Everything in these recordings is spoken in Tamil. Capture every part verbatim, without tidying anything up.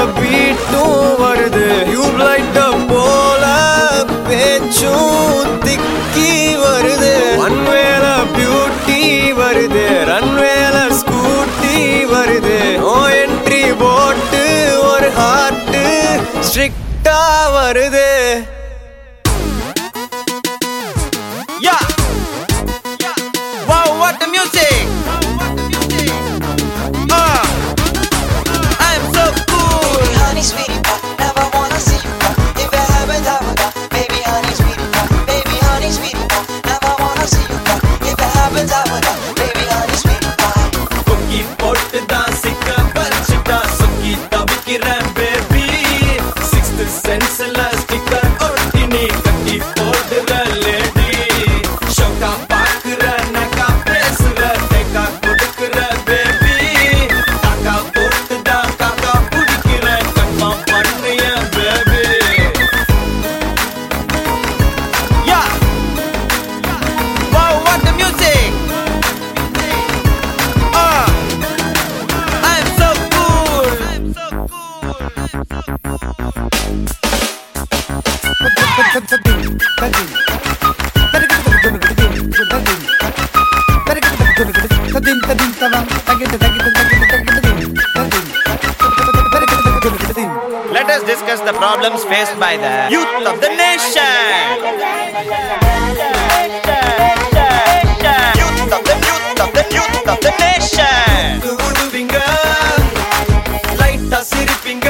பீட்டும் வருது. டியூப்லைட்ட போல பேச்சும் திக்கி வருது. ஒன்வேல பியூட்டி வருது, ரன்வேல ஸ்கூட்டி வருது. ஓ என்ட்ரி போட்டு ஒரு ஹார்ட் ஸ்ட்ரிக்டா வருது. Yeah. Wow, what the music. Ah, I'm so cool. Baby honey sweetie pie, never wanna see you cry. If you haven't ever got, baby honey sweetie pie, baby honey sweetie pie, never wanna see you cry. If you haven't ever got, baby honey sweetie pie. Cookie போட்டு தான் சிக்க வச்சிட்டா சுக்கி தவிக்கிறேன் baby. Sixth senseல sticker ஒட்டி நீ கட்டி போடுற lady. ஷோக்கா பாக்குற நக்கா பேசுற தேக்கா கொடுக்குற baby. காக்கா போட்டு தான் காக்கா பிடிக்கிற கன்ஃபார்ம் பண்ணிய baby. Yeah. Wow, what the music. Ah, I'm so cool. I'm so Let us discuss the problems faced by the youth of the nation. Youth of the youth of the youth of the nation. உடுவிங்க லைட்டா சிரிப்பிங்க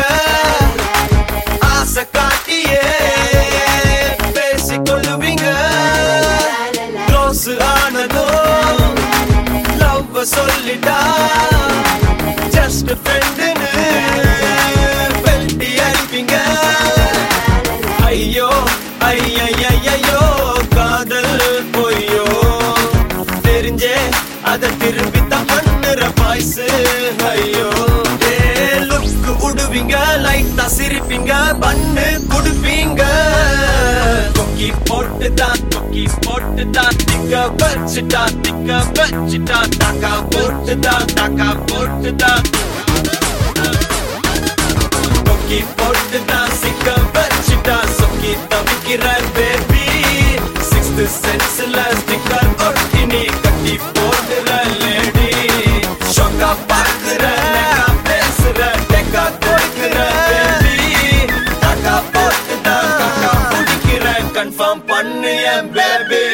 ஆசை காட்டியே பேசிக்கொள்ளுவீங்க. க்ளோஸ் ஆனதோ லவ் சொல்லிட்டா ஜஸ்ட் ஃப்ரெண்டுன்னு வெல்டி அடிப்பீங்க. ஐயோ ஐயையோ காதல் பொய்யோ தெரிஞ்சே அத திருப்பி தான் பண்ணுற பாய்ஸ். ஐயோ லுக் உடுவீங்க லைட்டா சிரிப்பீங்க பண்ணு குடுப்பீங்க. கொக்கி போட்டு தான் கொக்கி போட்டு தான் திக்க வச்சுட்டா திக்க வச்சுட்டா தாக்கா போட்டு தான் தாக்கா போட்டு தான் கொக்கி போட்டு தான் சிக்க வச்சுட்டா சொக்கி தவிக்கிற baby. Sixth senseல sticker ஒட்டி நீ கட்டி போடுற lady. ஷோக்கா பாக்குற நக்கா பேசுற டெக்கா கொடுக்குற baby. தாக்கா போட்டு தான் காக்கா பிடிக்கிற கன்ஃபார்ம் பண்ணு என் baby.